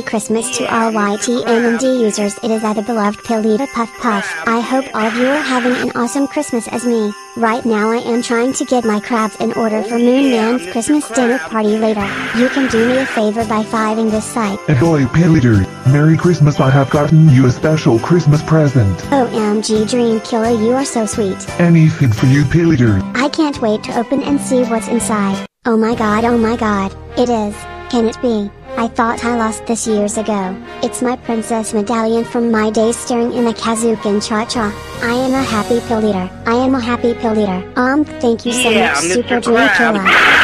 Merry Christmas to all YTNMD users. It is the beloved Pilita Puff Puff. I hope all of you are having an awesome Christmas as me. Right now I am trying to get my crabs in order for Moon Man's Christmas dinner party later. You can do me a favor by finding this site. Ahoy Piliter, Merry Christmas, I have gotten you a special Christmas present. OMG Dream Killer, you are so sweet. Anything for you Piliter. I can't wait to open and see what's inside. Oh my god, it is. Can it be? I thought I lost this years ago. It's my princess medallion from my days staring in a Kazukin Cha-Cha. I am a happy pill eater. Thank you so much, Super Dream Killer.